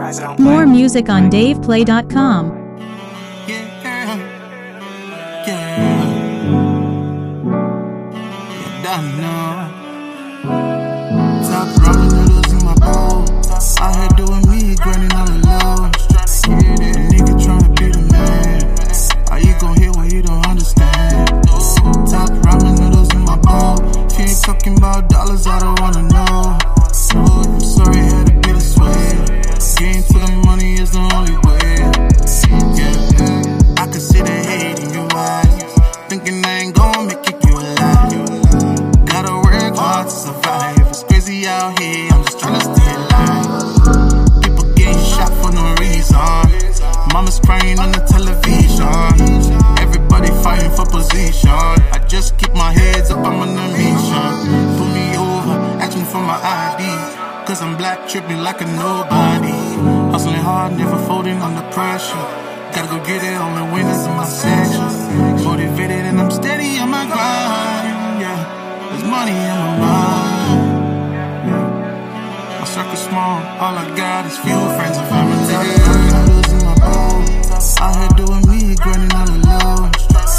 More music on DavePlay.com. Top ramen noodles in my bowl. Out here doing me, grinding on the low. A nigga tryna be the man. How you gon' hear what you don't understand? Top ramen noodles in my bowl. She ain't talking about dollars, I don't wanna know. I'm sorry, had to be this way. Getting to the money is the only way. Yeah, I can see the hate in your eyes, thinking I ain't gon' make it, you alive. Gotta work hard to survive. It's crazy out here, I'm just tryna stay alive. People getting shot for no reason. Mama's crying on the television. Everybody fighting for position. I just keep my heads up, I'm on a mission. Pull me over, asking for my ID, cause I'm black, tripping like a nobody. Hustling hard, never folding under pressure. Gotta go get it, only winners in my section. Motivated and I'm steady on my grind. Yeah, there's money in my mind. Yeah. My circle small, all I got is few friends and family. Noodles in my bowl. Out here doing me, grinding on the low.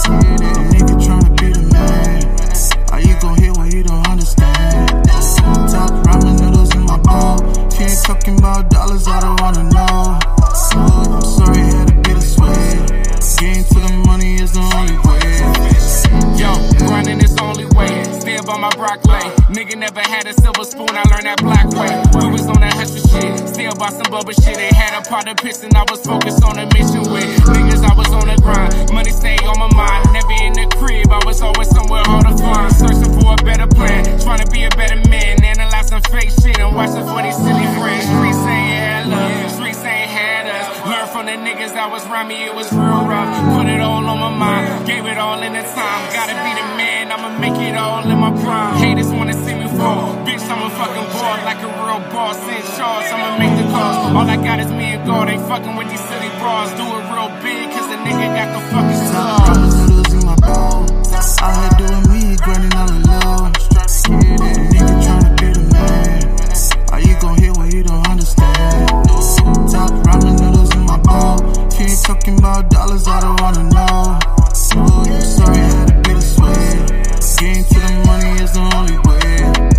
A nigga tryna be the man. How you gon' hear what you don't understand? Top ramen noodles in my bowl. She ain't talking about dollars, I don't wanna know. I'm sorry, had to be this way. Getting to the money is the only way. Yo, grinding is the only way. Still by my broccoli. Nigga never had a silver spoon, I learned that black way. We was on that hustle shit, still bought some bubble shit. They had a pot of piss and I was focused on a mission with niggas, I was on the grind. Money stay on my mind, never in the crib, I was always somewhere hard to find. Searching for a better plan, trying to be a better man. Analyze some fake shit and watching for these silly friends. Streets ain't had love, streets ain't had us. Learn from the niggas that was around me, it was real rough. Put it all on my mind, gave it all in the time. Gotta be the man, I'ma make it all in my prime. Haters wanna see me fall, bitch, I'm a fucking ball. Like a real boss in charge, I'ma make the calls. All I got is me and God, ain't fucking with these silly bras. Do it real big, cause the nigga got the fucking stars. Ramen noodles in my bowl. Out here doing me, grinding on the low. A nigga tryna be the man. How you gon' hear what you don't understand? Top ramen noodles in my bowl. She ain't talking about dollars, I don't wanna know. I'm sorry, had to be this way. Getting to the money is the only way.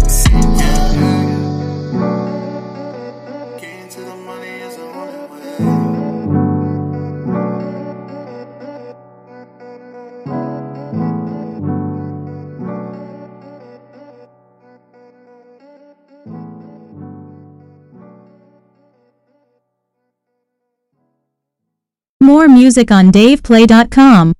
Yeah. Getting to the money is the only way. More music on DavePlay.com.